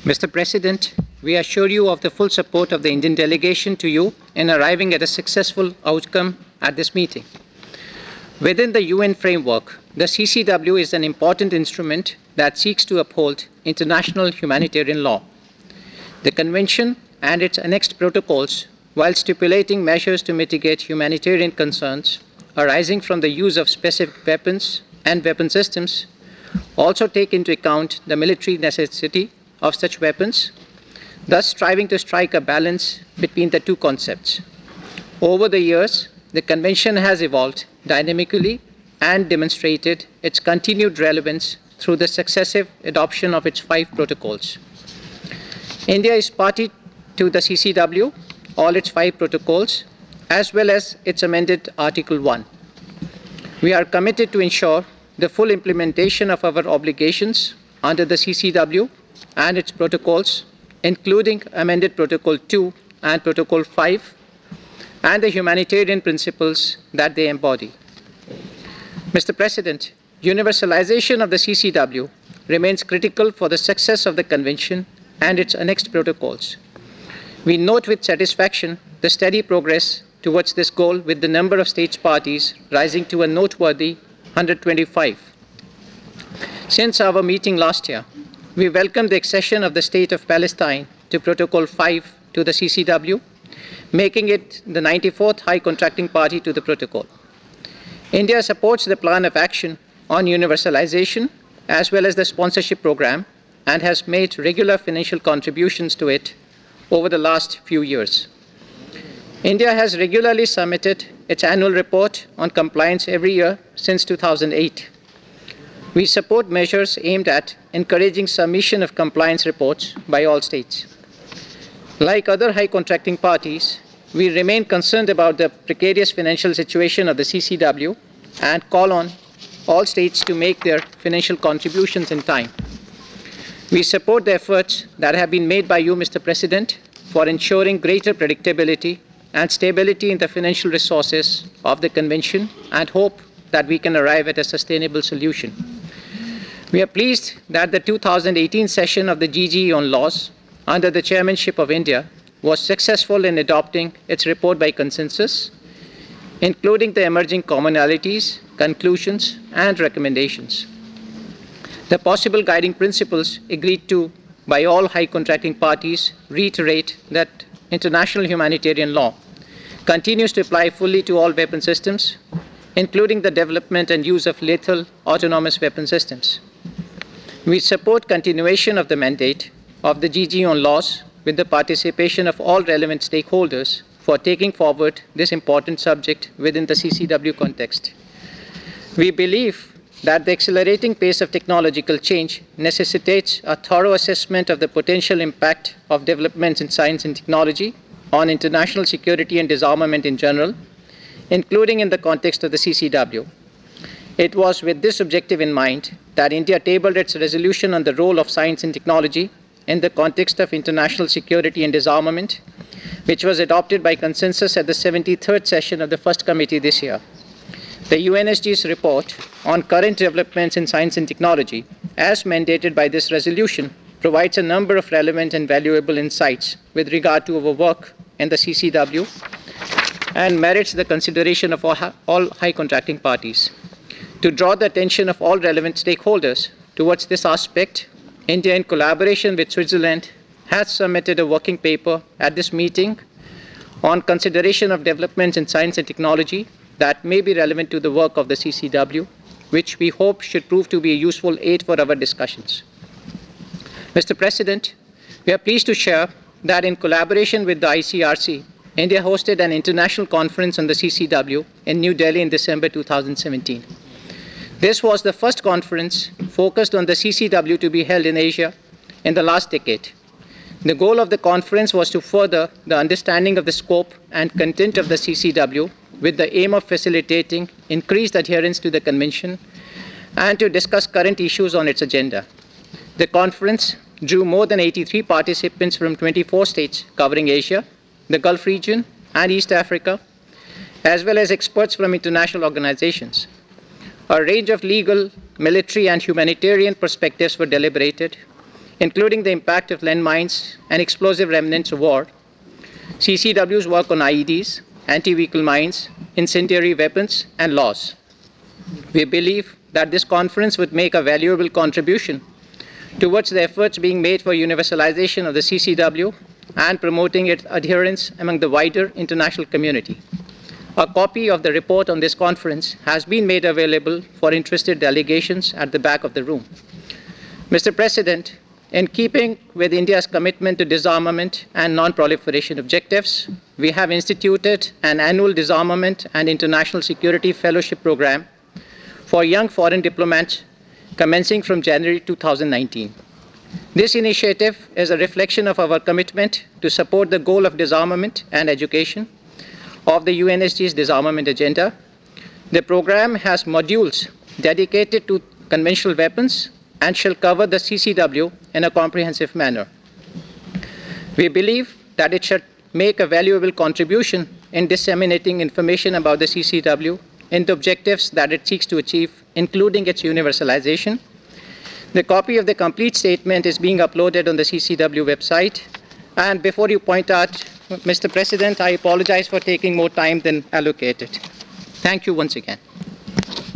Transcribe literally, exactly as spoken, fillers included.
Mister President, we assure you of the full support of the Indian delegation to you in arriving at a successful outcome at this meeting. Within the U N framework, the C C W is an important instrument that seeks to uphold international humanitarian law. The Convention and its annexed protocols, while stipulating measures to mitigate humanitarian concerns arising from the use of specific weapons and weapon systems, also take into account the military necessity of such weapons, thus striving to strike a balance between the two concepts. Over the years, the Convention has evolved dynamically and demonstrated its continued relevance through the successive adoption of its five protocols. India is party to the C C W, all its five protocols, as well as its amended Article one. We are committed to ensure the full implementation of our obligations under the C C W and its protocols, including amended Protocol two and Protocol five, and the humanitarian principles that they embody. Mister President, universalization of the C C W remains critical for the success of the Convention and its annexed protocols. We note with satisfaction the steady progress towards this goal, with the number of states parties rising to a noteworthy one hundred twenty-five. Since our meeting last year, we welcome the accession of the State of Palestine to Protocol five to the C C W, making it the ninety-fourth high contracting party to the protocol. India supports the plan of action on universalization as well as the sponsorship program and has made regular financial contributions to it over the last few years. India has regularly submitted its annual report on compliance every year since two thousand eight. We support measures aimed at encouraging submission of compliance reports by all states. Like other high contracting parties, we remain concerned about the precarious financial situation of the C C W and call on all states to make their financial contributions in time. We support the efforts that have been made by you, Mister President, for ensuring greater predictability and stability in the financial resources of the Convention and hope that we can arrive at a sustainable solution. We are pleased that the two thousand eighteen session of the G G E on laws under the chairmanship of India was successful in adopting its report by consensus, including the emerging commonalities, conclusions, and recommendations. The possible guiding principles agreed to by all high contracting parties reiterate that international humanitarian law continues to apply fully to all weapon systems, including the development and use of lethal autonomous weapon systems. We support continuation of the mandate of the G G E on laws with the participation of all relevant stakeholders for taking forward this important subject within the C C W context. We believe that the accelerating pace of technological change necessitates a thorough assessment of the potential impact of developments in science and technology on international security and disarmament in general, including in the context of the C C W. It was with this objective in mind that India tabled its resolution on the role of science and technology in the context of international security and disarmament, which was adopted by consensus at the seventy-third session of the First Committee this year. The U N S G's report on current developments in science and technology, as mandated by this resolution, provides a number of relevant and valuable insights with regard to our work in the C C W and merits the consideration of all high contracting parties. To draw the attention of all relevant stakeholders towards this aspect, India, in collaboration with Switzerland, has submitted a working paper at this meeting on consideration of developments in science and technology that may be relevant to the work of the C C W, which we hope should prove to be a useful aid for our discussions. Mister President, we are pleased to share that in collaboration with the I C R C, India hosted an international conference on the C C W in New Delhi in December two thousand seventeen. This was the first conference focused on the C C W to be held in Asia in the last decade. The goal of the conference was to further the understanding of the scope and content of the C C W with the aim of facilitating increased adherence to the Convention and to discuss current issues on its agenda. The conference drew more than eighty-three participants from twenty-four states covering Asia, the Gulf region, and East Africa, as well as experts from international organizations. A range of legal, military, and humanitarian perspectives were deliberated, including the impact of landmines and explosive remnants of war, C C W's work on I E Ds, anti-vehicle mines, incendiary weapons, and laws. We believe that this conference would make a valuable contribution towards the efforts being made for universalization of the C C W and promoting its adherence among the wider international community. A copy of the report on this conference has been made available for interested delegations at the back of the room. Mister President, in keeping with India's commitment to disarmament and non-proliferation objectives, we have instituted an annual disarmament and international security fellowship program for young foreign diplomats commencing from January two thousand nineteen. This initiative is a reflection of our commitment to support the goal of disarmament and education of the U N S G's disarmament agenda. The program has modules dedicated to conventional weapons and shall cover the C C W in a comprehensive manner. We believe that it should make a valuable contribution in disseminating information about the C C W and the objectives that it seeks to achieve, including its universalization. The copy of the complete statement is being uploaded on the C C W website. And before you point out, Mister President, I apologize for taking more time than allocated. Thank you once again.